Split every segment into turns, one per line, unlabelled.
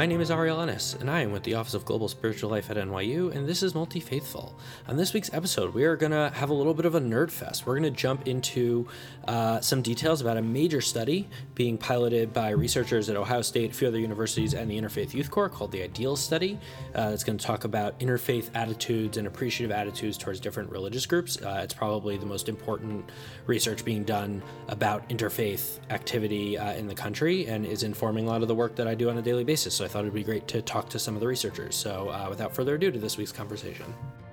my name is Ariel Ennis, and I am with the Office of Global Spiritual Life at NYU, and this is Multi-Faithful. On this week's episode, we are going to have a little bit of a nerd fest. We're going to jump into some details about a major study being piloted by researchers at Ohio State, a few other universities, and the Interfaith Youth Corps called the IDEALS Study. It's going to talk about interfaith attitudes and appreciative attitudes towards different religious groups. It's probably the most important research being done about interfaith activity in the country, and is informing a lot of the work that I do on a daily basis. So I thought it'd be great to talk to some of the researchers. So without further ado, to this week's conversation.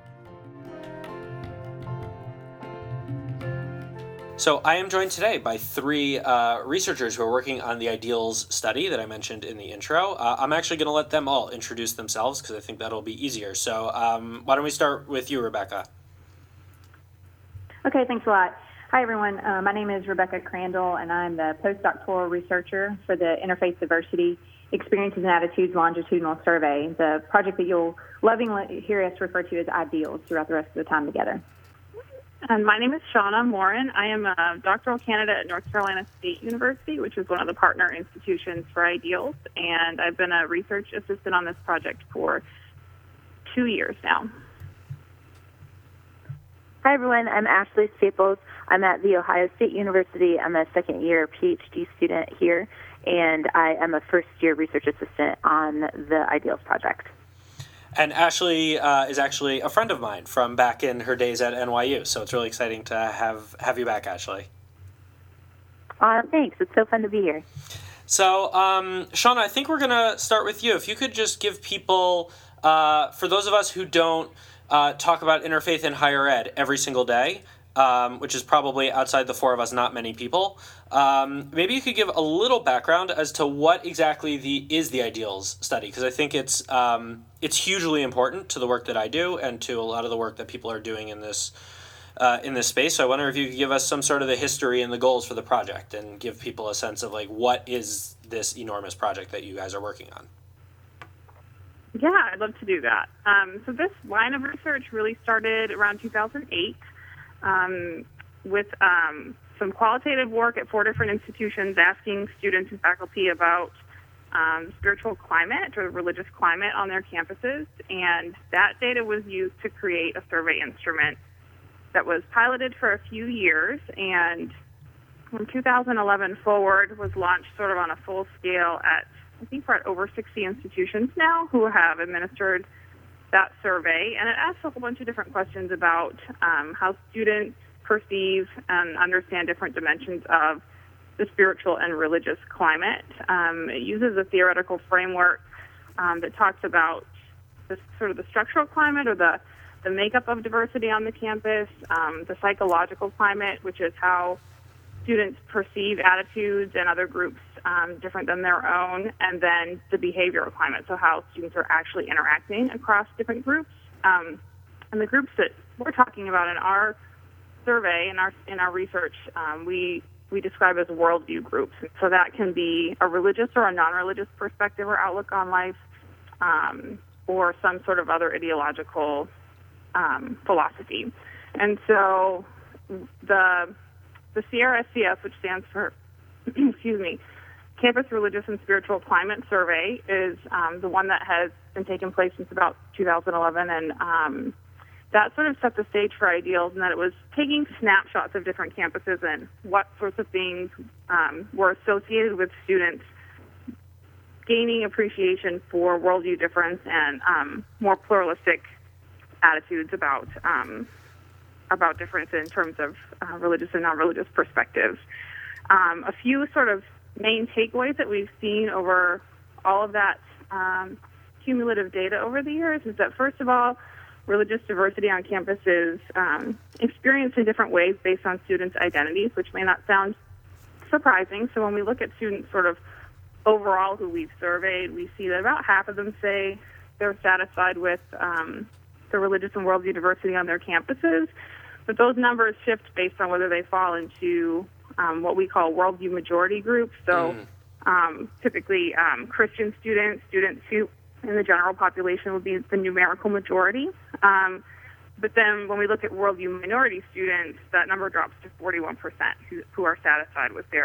So I am joined today by three researchers who are working on the IDEALS study that I mentioned in the intro. I'm actually going to let them all introduce themselves because I think that'll be easier. So why don't we start with you, Rebecca?
Okay, thanks a lot. Hi, everyone. My name is Rebecca Crandall, and I'm the postdoctoral researcher for the Interfaith Diversity Experiences and Attitudes Longitudinal Survey, the project that you'll lovingly hear us refer to as IDEALS throughout the rest of the time together.
And my name is Shauna Morin. I am a doctoral candidate at North Carolina State University, which is one of the partner institutions for IDEALS, and I've been a research assistant on this project for 2 years now.
Hi, everyone. I'm Ashley Staples. I'm at The Ohio State University. I'm a second-year PhD student here, and I am a first-year research assistant on the IDEALS project.
And Ashley is actually a friend of mine from back in her days at NYU, so it's really exciting to have you back, Ashley.
Thanks. It's so fun to be here.
So, Shauna, I think we're going to start with you. If you could just give people, for those of us who don't talk about interfaith in higher ed every single day, which is probably outside the four of us, not many people. Maybe you could give a little background as to what exactly is the IDEALS study, because I think it's hugely important to the work that I do and to a lot of the work that people are doing in this space. So I wonder if you could give us some sort of the history and the goals for the project and give people a sense of like what is this enormous project that you guys are working on.
Yeah, I'd love to do that. So this line of research really started around 2008 with some qualitative work at 4 different institutions asking students and faculty about spiritual climate or religious climate on their campuses. And that data was used to create a survey instrument that was piloted for a few years. And from 2011 forward was launched sort of on a full scale at, I think we're at over 60 institutions now who have administered that survey. And it asks a whole bunch of different questions about how students perceive and understand different dimensions of the spiritual and religious climate. It uses a theoretical framework that talks about the sort of the structural climate or the makeup of diversity on the campus, the psychological climate, which is how students perceive attitudes and other groups different than their own, and then the behavioral climate, so how students are actually interacting across different groups. And the groups that we're talking about in our survey, in our research, we describe as worldview groups. So that can be a religious or a non-religious perspective or outlook on life, or some sort of other ideological philosophy. And so the CRSCS, which stands for, Campus Religious and Spiritual Climate Survey, is the one that has been taking place since about 2011, and that sort of set the stage for IDEALS in that it was taking snapshots of different campuses and what sorts of things were associated with students gaining appreciation for worldview difference and more pluralistic attitudes about difference in terms of religious and non-religious perspectives. A few sort of main takeaways that we've seen over all of that cumulative data over the years is that, first of all, religious diversity on campus is experienced in different ways based on students' identities, which may not sound surprising. So when we look at students sort of overall who we've surveyed, we see that about half of them say they're satisfied with the religious and worldview diversity on their campuses. But those numbers shift based on whether they fall into what we call worldview majority groups. So typically Christian students who in the general population would be the numerical majority. But then when we look at worldview minority students, that number drops to 41% who are satisfied with their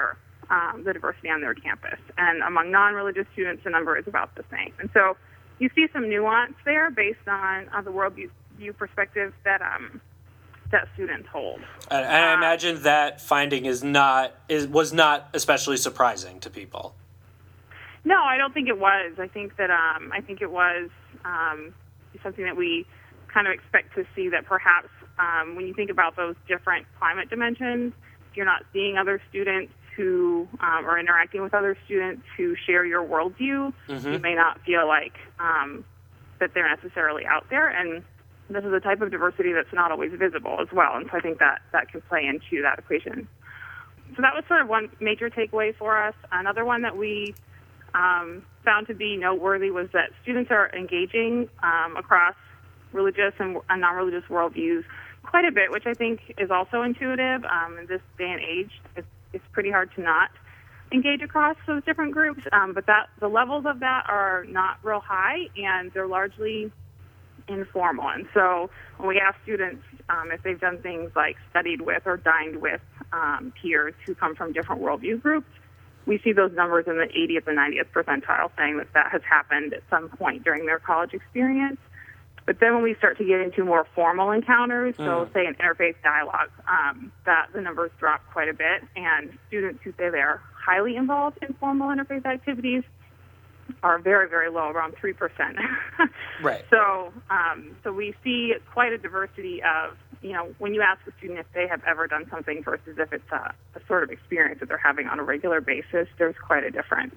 the diversity on their campus. And among non-religious students, the number is about the same. And so you see some nuance there based on the worldview perspectives that students hold.
And I imagine that finding was not especially surprising to people.
No, I don't think it was. I think it was something that we kind of expect to see, that perhaps when you think about those different climate dimensions, you're not seeing other students who are interacting with other students who share your worldview. Mm-hmm. You may not feel like that they're necessarily out there, and this is a type of diversity that's not always visible as well, and so I think that can play into that equation. So that was sort of one major takeaway for us. Another one that we found to be noteworthy was that students are engaging across religious and non-religious worldviews quite a bit, which I think is also intuitive. In this day and age, it's pretty hard to not engage across those different groups, but the levels of that are not real high, and they're largely informal. And so when we ask students if they've done things like studied with or dined with peers who come from different worldview groups, we see those numbers in the 80th and 90th percentile, saying that has happened at some point during their college experience. But then when we start to get into more formal encounters, so say an interfaith dialogue, that the numbers drop quite a bit, and students who say they're highly involved in formal interfaith activities are very, very low, around 3%.
Right.
So we see quite a diversity of, when you ask a student if they have ever done something versus if it's a sort of experience that they're having on a regular basis, there's quite a difference.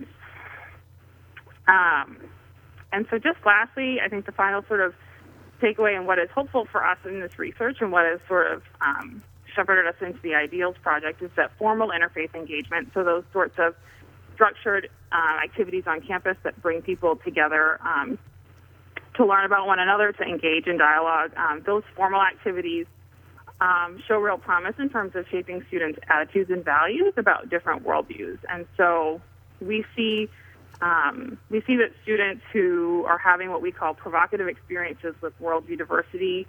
And so just lastly, I think the final sort of takeaway and what is hopeful for us in this research and what has sort of shepherded us into the Ideals Project is that formal interfaith engagement, so those sorts of structured activities on campus that bring people together to learn about one another, to engage in dialogue, those formal activities show real promise in terms of shaping students' attitudes and values about different worldviews. And so we see that students who are having what we call provocative experiences with worldview diversity,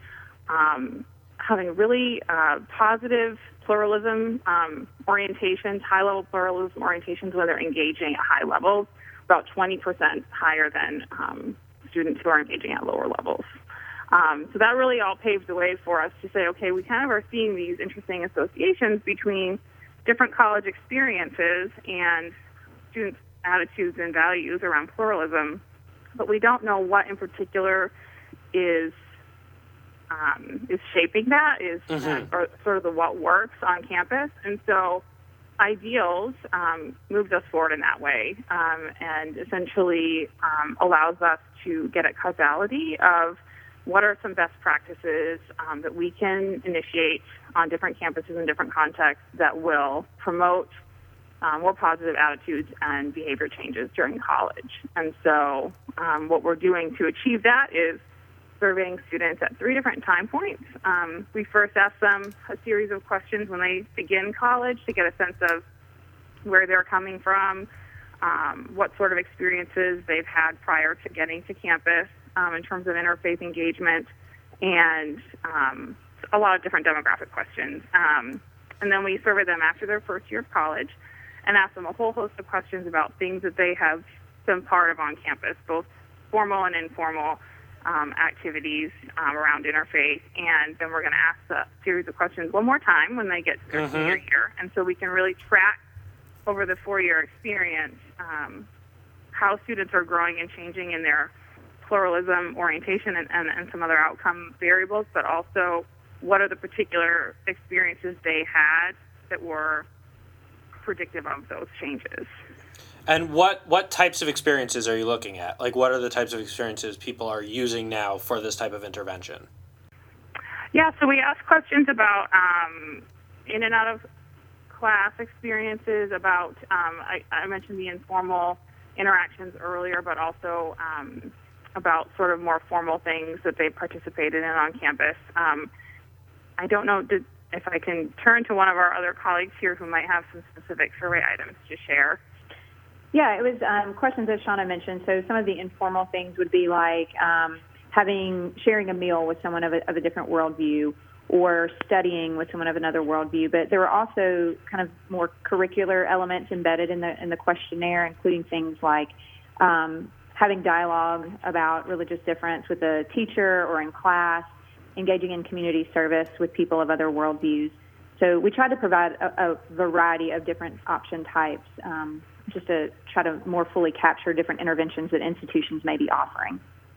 having really positive pluralism orientations, high-level pluralism orientations when they're engaging at high levels, about 20% higher than students who are engaging at lower levels. So that really all paved the way for us to say, okay, we kind of are seeing these interesting associations between different college experiences and students' attitudes and values around pluralism, but we don't know what in particular is shaping that, or sort of the what works on campus. And so Ideals moved us forward in that way, and essentially allows us to get at causality of what are some best practices that we can initiate on different campuses and different contexts that will promote more positive attitudes and behavior changes during college. And so what we're doing to achieve that is surveying students at 3 different time points. We first ask them a series of questions when they begin college to get a sense of where they're coming from, what sort of experiences they've had prior to getting to campus in terms of interfaith engagement, and a lot of different demographic questions. And then we survey them after their first year of college and ask them a whole host of questions about things that they have been part of on campus, both formal and informal activities around interfaith. And then we're going to ask a series of questions one more time when they get to their senior year. And so we can really track over the 4-year experience how students are growing and changing in their pluralism orientation and some other outcome variables, but also what are the particular experiences they had that were predictive of those changes.
And what types of experiences are you looking at? Like, what are the types of experiences people are using now for this type of intervention?
Yeah, so we ask questions about in and out of class experiences, about, I mentioned the informal interactions earlier, but also about sort of more formal things that they participated in on campus. I don't know if I can turn to one of our other colleagues here who might have some specific survey items to share.
Yeah, it was questions as Shauna mentioned. So some of the informal things would be like sharing a meal with someone of a different worldview, or studying with someone of another worldview. But there were also kind of more curricular elements embedded in the questionnaire, including things like having dialogue about religious difference with a teacher or in class, engaging in community service with people of other worldviews. So we tried to provide a variety of different option types just to try to more fully capture different interventions that institutions may be offering.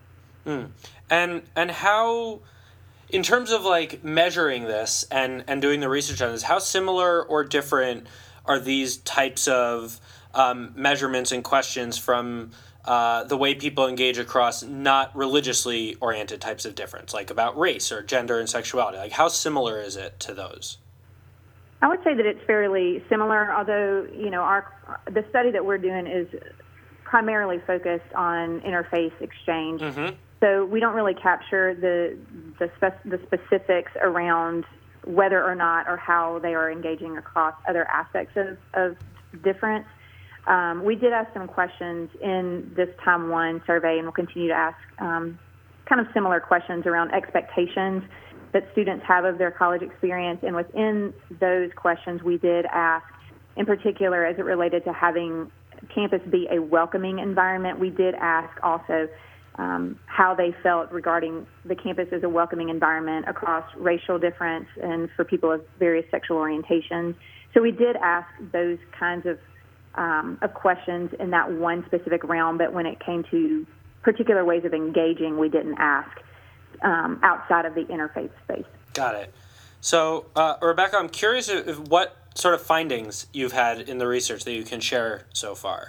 And how, in terms of like measuring this and doing the research on this, how similar or different are these types of measurements and questions from the way people engage across not religiously oriented types of difference, like about race or gender and sexuality? Like, how similar is it to those?
I would say that it's fairly similar, although, the study that we're doing is primarily focused on interfaith exchange. Mm-hmm. So we don't really capture the specifics around whether or not or how they are engaging across other aspects of difference. We did ask some questions in this Time 1 survey, and we'll continue to ask kind of similar questions around expectations that students have of their college experience. And within those questions, we did ask, in particular, as it related to having campus be a welcoming environment, we did ask also how they felt regarding the campus as a welcoming environment across racial difference and for people of various sexual orientations. So we did ask those kinds of questions in that one specific realm, but when it came to particular ways of engaging, we didn't ask outside of the interfaith space.
Got it. So, Rebecca, I'm curious if what sort of findings you've had in the research that you can share so far.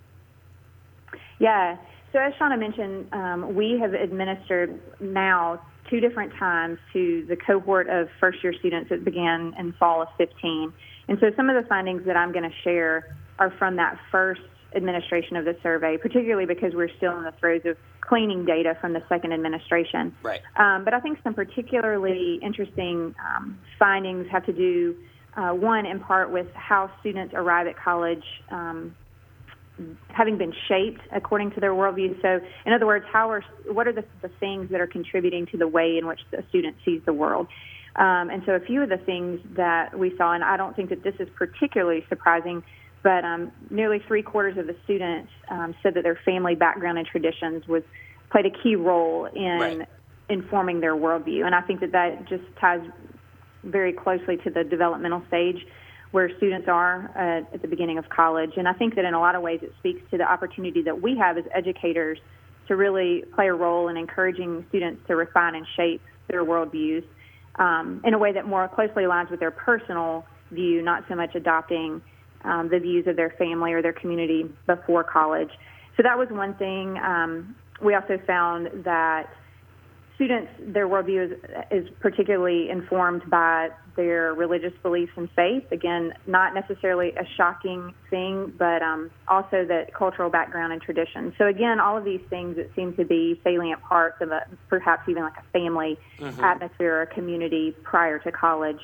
Yeah. So as Shauna mentioned, we have administered now 2 different times to the cohort of first-year students that began in fall of 15. And so some of the findings that I'm going to share are from that first administration of the survey, particularly because we're still in the throes of cleaning data from the second administration.
Right.
But I think some particularly interesting findings have to do, one, in part with how students arrive at college having been shaped according to their worldview. So, in other words, what are the things that are contributing to the way in which the student sees the world? And so a few of the things that we saw, and I don't think that this is particularly surprising, but nearly 3/4 of the students said that their family background and traditions played a key role in informing their worldview. And I think that just ties very closely to the developmental stage where students are at the beginning of college. And I think that in a lot of ways it speaks to the opportunity that we have as educators to really play a role in encouraging students to refine and shape their worldviews in a way that more closely aligns with their personal view, not so much adopting the views of their family or their community before college. So that was one thing. We also found that students, their worldview is particularly informed by their religious beliefs and faith. Again, not necessarily a shocking thing, but also the cultural background and tradition. So again, all of these things that seem to be salient parts of perhaps even like a family atmosphere or community prior to college.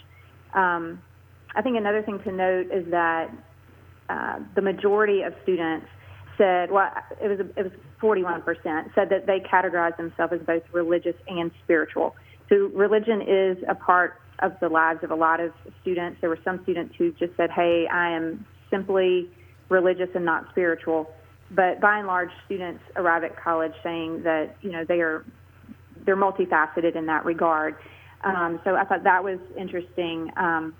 I think another thing to note is that the majority of students said, well, it was 41%, said that they categorize themselves as both religious and spiritual. So religion is a part of the lives of a lot of students. There were some students who just said, hey, I am simply religious and not spiritual. But by and large, students arrive at college saying that, they're multifaceted in that regard. So I thought that was interesting.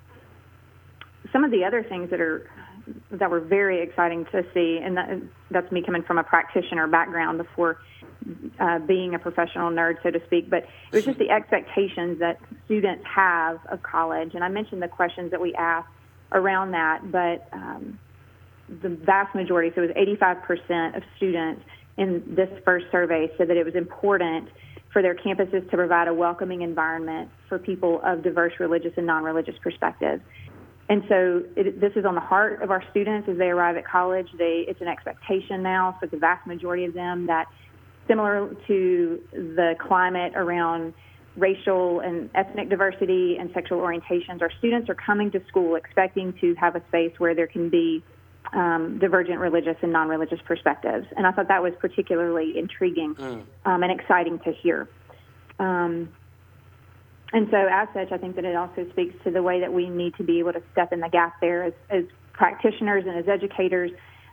Some of the other things that were very exciting to see, and that's me coming from a practitioner background before being a professional nerd, so to speak, but it was just the expectations that students have of college. And I mentioned the questions that we asked around that, but the vast majority, so it was 85% of students in this first survey said that it was important for their campuses to provide a welcoming environment for people of diverse religious and non-religious perspectives. And so this is on the heart of our students as they arrive at college. It's an expectation now for the vast majority of them that, similar to the climate around racial and ethnic diversity and sexual orientations, our students are coming to school expecting to have a space where there can be divergent religious and non-religious perspectives. And I thought that was particularly intriguing and exciting to hear. And so as such, I think that it also speaks to the way that we need to be able to step in the gap there as practitioners and as educators.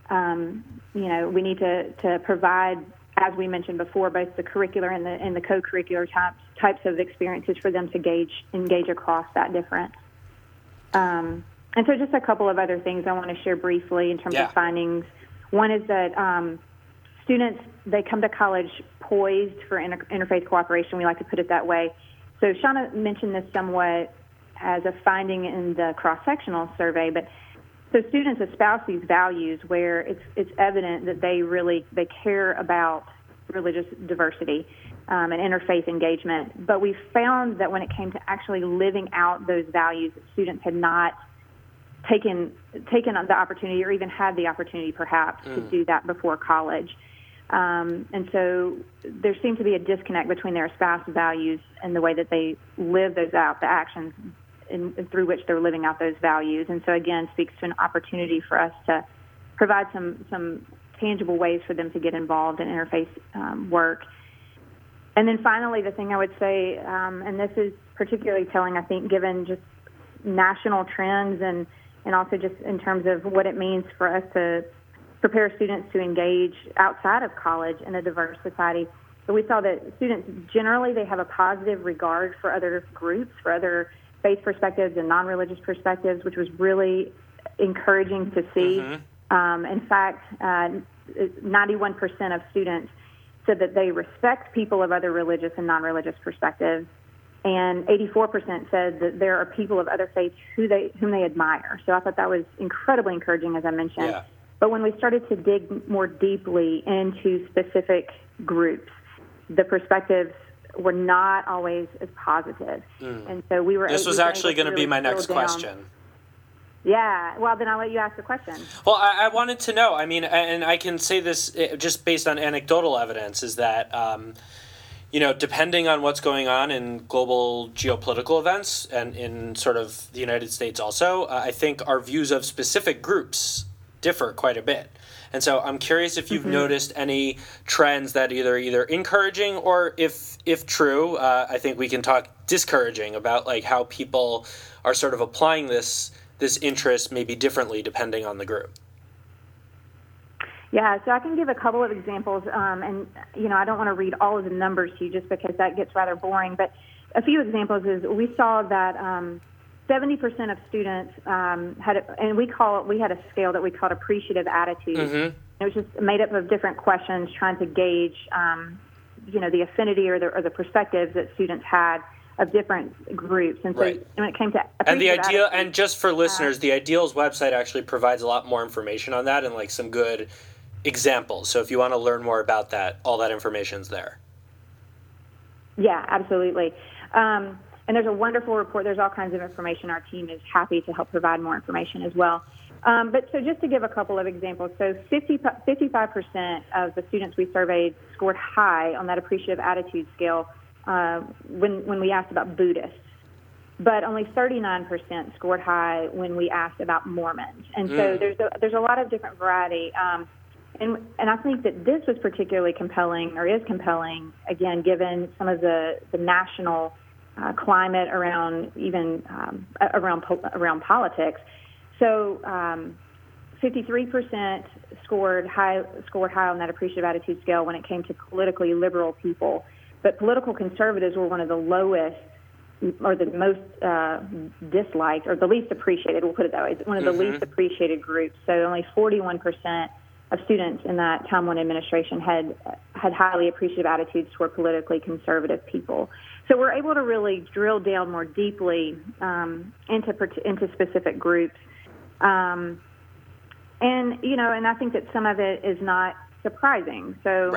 We need to provide, as we mentioned before, both the curricular and the co-curricular types of experiences for them to engage across that difference. And so just a couple of other things I want to share briefly in terms of findings. One is that students, they come to college poised for interfaith cooperation. We like to put it that way. So Shauna mentioned this somewhat as a finding in the cross-sectional survey, but so students espouse these values where it's evident that they care about religious diversity and interfaith engagement. But we found that when it came to actually living out those values, students had not taken the opportunity or even had the opportunity perhaps to do that before college. And so there seemed to be a disconnect between their espoused values and the way that they live those out, the actions through which they're living out those values. And so, again, speaks to an opportunity for us to provide some tangible ways for them to get involved in interfaith work. And then finally, the thing I would say, and this is particularly telling, I think, given just national trends and also just in terms of what it means for us to prepare students to engage outside of college in a diverse society. So we saw that students generally, they have a positive regard for other groups, for other faith perspectives and non-religious perspectives, which was really encouraging to see. In fact, 91% of students said that they respect people of other religious and non-religious perspectives, and 84% said that there are people of other faiths whom they admire. So I thought that was incredibly encouraging, as I mentioned.
Yeah.
But when we started to dig more deeply into specific groups, the perspectives were not always as positive. And so we were...
This was actually going to be my next question.
Yeah, well, then I'll let you ask the question.
Well, I wanted to know, I mean, and I can say this just based on anecdotal evidence, is that, depending on what's going on in global geopolitical events and in sort of the United States also, I think our views of specific groups differ quite a bit. And so I'm curious if you've noticed any trends that either encouraging or if true, I think we can talk discouraging about like how people are sort of applying this interest maybe differently depending on the group.
Yeah, so I can give a couple of examples, and I don't want to read all of the numbers to you just because that gets rather boring, but a few examples is we saw that 70% of students we had a scale that we called appreciative attitude. It was just made up of different questions trying to gauge, the affinity or the perspectives that students had of different groups. And so when it came to
and just for listeners, the Ideals website actually provides a lot more information on that and like some good examples. So if you want to learn more about that, all that information's there.
Yeah, absolutely. And there's a wonderful report. There's all kinds of information. Our team is happy to help provide more information as well. But so just to give a couple of examples, so 55% of the students we surveyed scored high on that appreciative attitude scale when we asked about Buddhists. But only 39% scored high when we asked about Mormons. And so there's a lot of different variety. And I think that this was particularly compelling, or is compelling, again, given some of the national climate around even around politics. So 53% scored high on that appreciative attitude scale when it came to politically liberal people, but political conservatives were one of the lowest, or the most disliked, or the least appreciated. We'll put it that way. One of the least appreciated groups. So only 41% of students in that Time One administration had highly appreciative attitudes toward politically conservative people. So we're able to really drill down more deeply into specific groups, and I think that some of it is not surprising. So,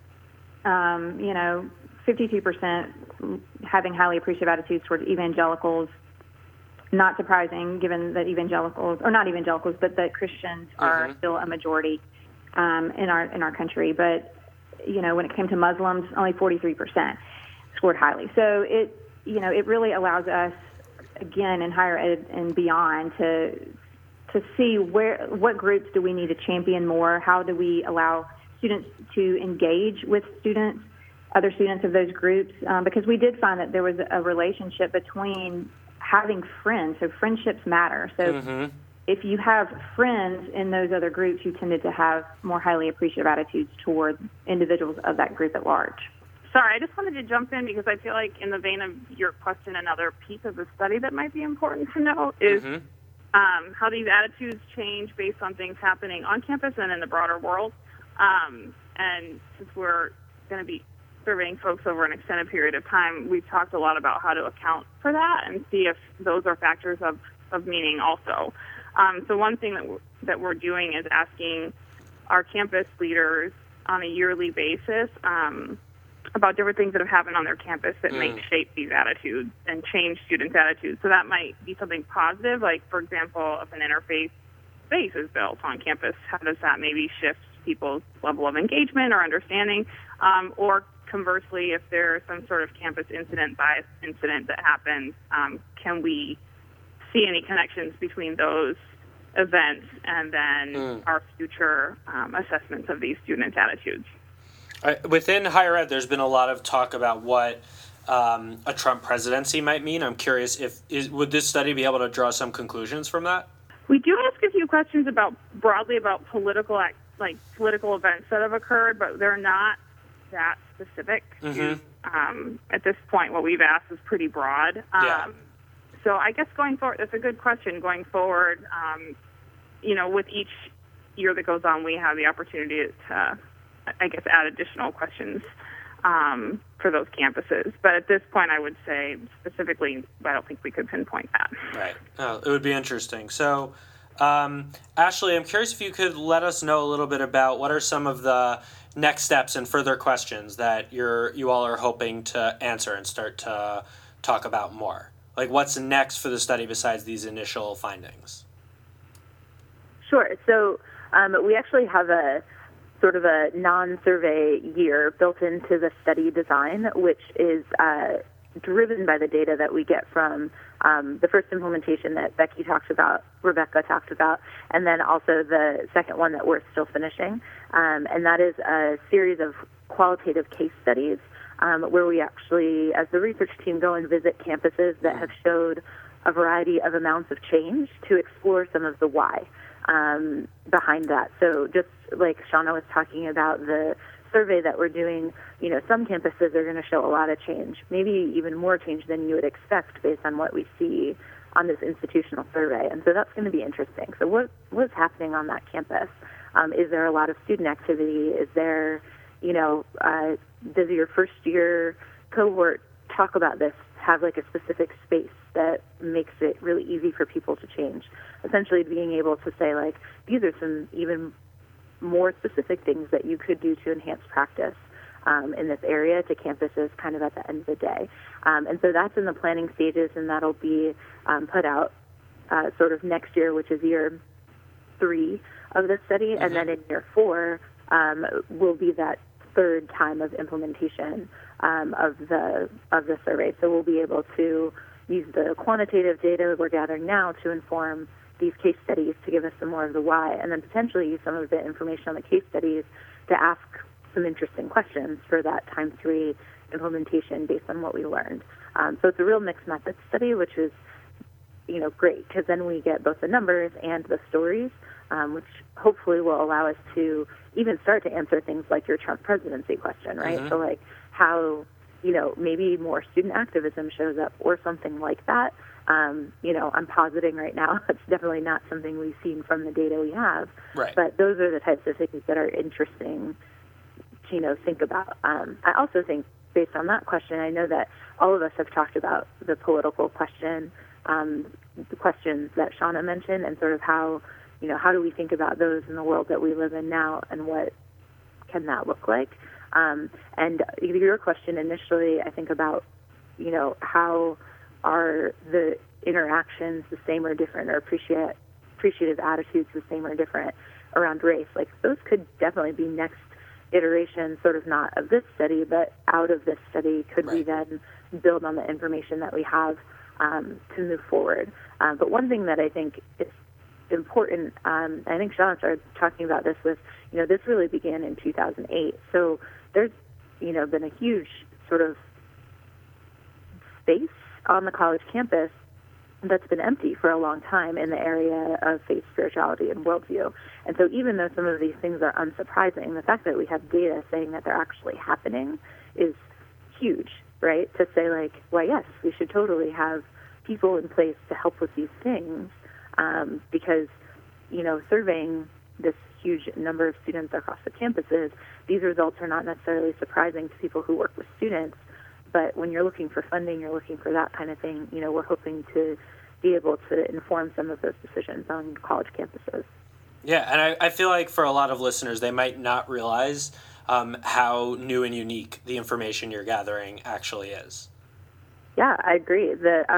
52% having highly appreciative attitudes toward evangelicals. Not surprising, given that but that Christians are still a majority in our country. But when it came to Muslims, only 43% scored highly. So it really allows us, again, in higher ed and beyond, to see what groups do we need to champion more. How do we allow students to engage with students other students of those groups, because we did find that there was a relationship between having friends. So friendships matter. So if you have friends in those other groups, you tended to have more highly appreciative attitudes toward individuals of that group at large.
Sorry, I just wanted to jump in because I feel like in the vein of your question, another piece of the study that might be important to know is how these attitudes change based on things happening on campus and in the broader world. And since we're going to be surveying folks over an extended period of time, we've talked a lot about how to account for that and see if those are factors of meaning also. So one thing that we're doing is asking our campus leaders on a yearly basis about different things that have happened on their campus that may shape these attitudes and change students' attitudes. So that might be something positive, like, for example, if an interfaith space is built on campus, how does that maybe shift people's level of engagement or understanding? Or conversely, if there's some sort of campus bias incident that happens, can we see any connections between those events and then our future assessments of these students' attitudes?
Within higher ed, there's been a lot of talk about what a Trump presidency might mean. I'm curious would this study be able to draw some conclusions from that?
We do ask a few questions broadly about political events that have occurred, but they're not that specific. At this point, what we've asked is pretty broad. So I guess going forward, that's a good question. Going forward, with each year that goes on, we have the opportunity to, add additional questions for those campuses. But at this point, I would say specifically, I don't think we could pinpoint that.
Right. Oh, it would be interesting. So, Ashley, I'm curious if you could let us know a little bit about what are some of the next steps and further questions that you all are hoping to answer and start to talk about more. Like, what's next for the study besides these initial findings?
Sure. So we actually have a sort of a non-survey year built into the study design, which is driven by the data that we get from the first implementation that Rebecca talked about, and then also the second one that we're still finishing. And that is a series of qualitative case studies where we actually, as the research team, go and visit campuses that have showed a variety of amounts of change to explore some of the why behind that. So just like Shauna was talking about the survey that we're doing, some campuses are going to show a lot of change, maybe even more change than you would expect based on what we see on this institutional survey. And so that's going to be interesting. So what's happening on that campus? Is there a lot of student activity? Is there, does your first year cohort talk about this, have like a specific space that makes it really easy for people to change? Essentially being able to say, like, these are some even more specific things that you could do to enhance practice in this area to campuses kind of at the end of the day. And so that's in the planning stages, and that'll be put out sort of next year, which is year 3 of the study. And then in year 4 will be that third time of implementation of the survey. So we'll be able to use the quantitative data we're gathering now to inform these case studies to give us some more of the why, and then potentially use some of the information on the case studies to ask some interesting questions for that time 3 implementation based on what we learned. So it's a real mixed method study, which is, great, because then we get both the numbers and the stories, which hopefully will allow us to even start to answer things like your Trump presidency question, right? So like how, maybe more student activism shows up or something like that. I'm positing right now that's definitely not something we've seen from the data we have.
Right.
But those are the types of things that are interesting to, think about. I also think, based on that question, I know that all of us have talked about the political question, the questions that Shauna mentioned, and sort of how, how do we think about those in the world that we live in now, and what can that look like? And your question initially, I think about, how are the interactions the same or different, or appreciative attitudes the same or different around race? Like, those could definitely be next iteration, sort of not of this study, but out of this study, could we then build on the information that we have to move forward? But one thing that I think is important, I think Shauna started talking about this with, this really began in 2008. So there's been a huge sort of space on the college campus that's been empty for a long time in the area of faith, spirituality, and worldview. And so even though some of these things are unsurprising, the fact that we have data saying that they're actually happening is huge, right? To say, like, well, yes, we should totally have people in place to help with these things because, surveying this huge number of students across the campuses, these results are not necessarily surprising to people who work with students. But when you're looking for funding, you're looking for that kind of thing, we're hoping to be able to inform some of those decisions on college campuses.
Yeah, and I feel like for a lot of listeners, they might not realize how new and unique the information you're gathering actually is.
Yeah, I agree.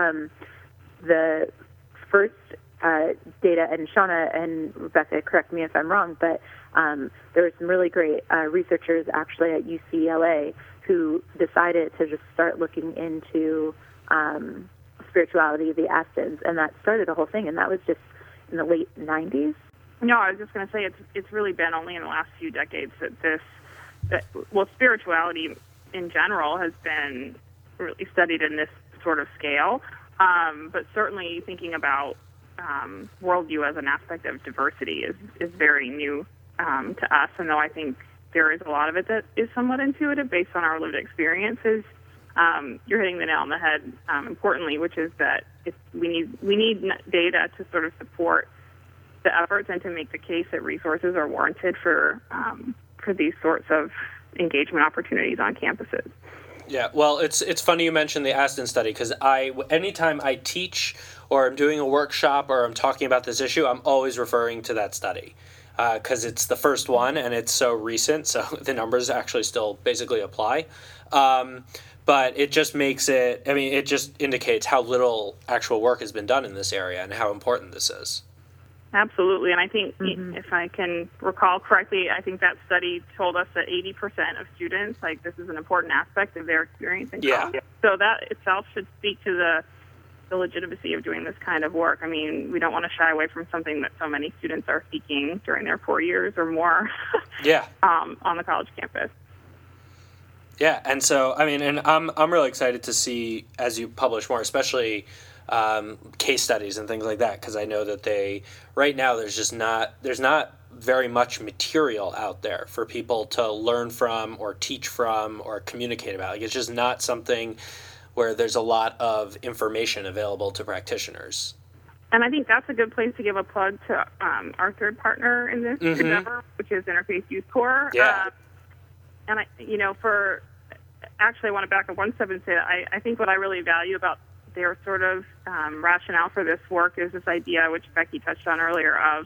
The first data, and Shauna and Rebecca, correct me if I'm wrong, but there were some really great researchers actually at UCLA who decided to just start looking into spirituality, the Astons, and that started a whole thing, and that was just in the late 90s.
No, I was just going to say it's really been only in the last few decades that spirituality in general has been really studied in this sort of scale, but certainly thinking about worldview as an aspect of diversity is very new to us, and though I think there is a lot of it that is somewhat intuitive based on our lived experiences. You're hitting the nail on the head, importantly, which is that we need data to sort of support the efforts and to make the case that resources are warranted for these sorts of engagement opportunities on campuses.
Yeah, well, it's funny you mentioned the Aston study because anytime I teach or I'm doing a workshop or I'm talking about this issue, I'm always referring to that study. Because it's the first one and it's so recent, so the numbers actually still basically apply. But it just makes it just indicates how little actual work has been done in this area and how important this is.
Absolutely, and I think if I can recall correctly, I think that study told us that 80% of students, this is an important aspect of their experience in college.
Yeah.
So that itself should speak to the legitimacy of doing this kind of work. I mean, we don't want to shy away from something that so many students are seeking during their 4 years or more on the college campus.
Yeah, and so, and I'm really excited to see as you publish more, especially case studies and things like that, because I know that right now there's not very much material out there for people to learn from or teach from or communicate about. It's just not something where there's a lot of information available to practitioners.
And I think that's a good place to give a plug to our third partner in this endeavor, which is Interfaith Youth Corps.
Yeah.
And I want to back up one step and say that I think what I really value about their sort of rationale for this work is this idea, which Becky touched on earlier, of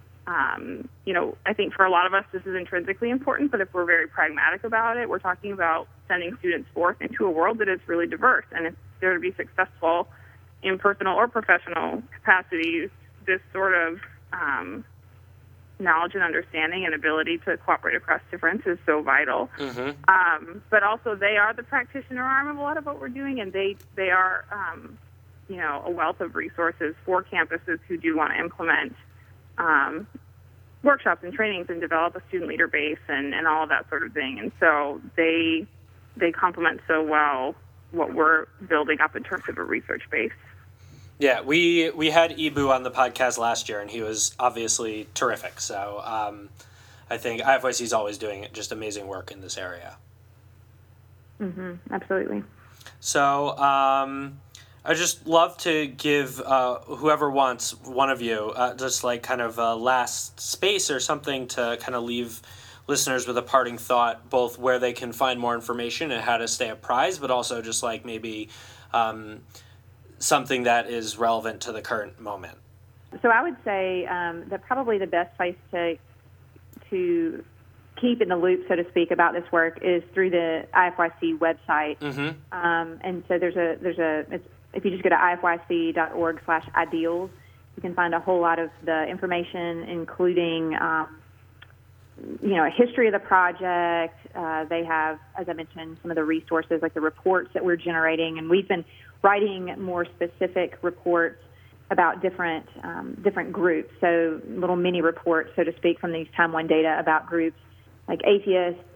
I think for a lot of us this is intrinsically important, but if we're very pragmatic about it, we're talking about sending students forth into a world that is really diverse. And if they're to be successful in personal or professional capacities, this sort of knowledge and understanding and ability to cooperate across difference is so vital. But also they are the practitioner arm of a lot of what we're doing, and they are a wealth of resources for campuses who do want to implement workshops and trainings and develop a student leader base and all of that sort of thing. And so they complement so well what we're building up in terms of a research base.
Yeah, we had Ibu on the podcast last year, and he was obviously terrific. So I think IFYC is always doing just amazing work in this area.
Absolutely.
So I just love to give whoever wants, one of you, just kind of a last space or something to kind of leave listeners with a parting thought, both where they can find more information and how to stay apprised, but also just maybe something that is relevant to the current moment.
So I would say that probably the best place to keep in the loop, so to speak, about this work is through the IFYC website. And so if you just go to ifyc.org/ideals, you can find a whole lot of the information, including a history of the project. They have, as I mentioned, some of the resources like the reports that we're generating, and we've been writing more specific reports about different groups, so little mini reports, so to speak, from these Time One data about groups like atheists,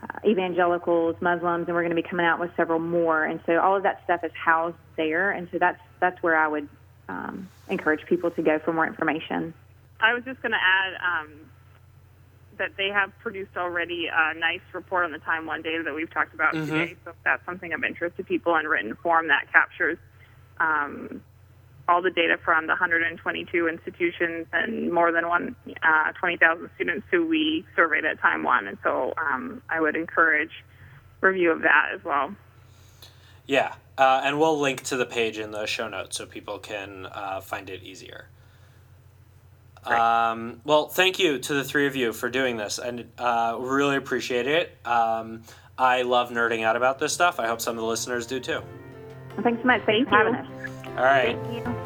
evangelicals, Muslims, and we're going to be coming out with several more. And so all of that stuff is housed there. And so that's where I would encourage people to go for more information.
I was just going to add that they have produced already a nice report on the Time 1 data that we've talked about today. So if that's something of interest to people in written form, that captures all the data from the 122 institutions and more than 20,000 students who we surveyed at Time 1. And so I would encourage review of that as well.
Yeah, and we'll link to the page in the show notes so people can find it easier. Well, thank you to the three of you for doing this, and really appreciate it. I love nerding out about this stuff. I hope some of the listeners do too.
Well, thanks so much. Thanks for having us.
All right.
Thank you.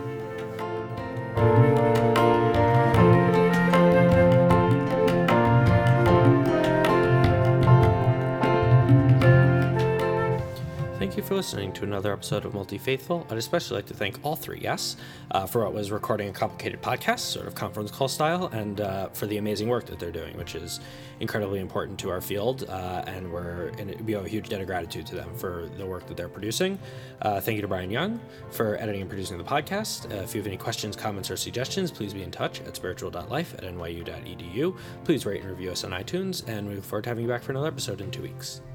Thank you for listening to another episode of Multi-Faithful. I'd especially like to thank all three guests for what was recording a complicated podcast, sort of conference call style, and for the amazing work that they're doing, which is incredibly important to our field, and we owe a huge debt of gratitude to them for the work that they're producing. Thank you to Brian Young for editing and producing the podcast. If you have any questions, comments, or suggestions, please be in touch at spiritual.life@nyu.edu. Please rate and review us on iTunes, and we look forward to having you back for another episode in 2 weeks.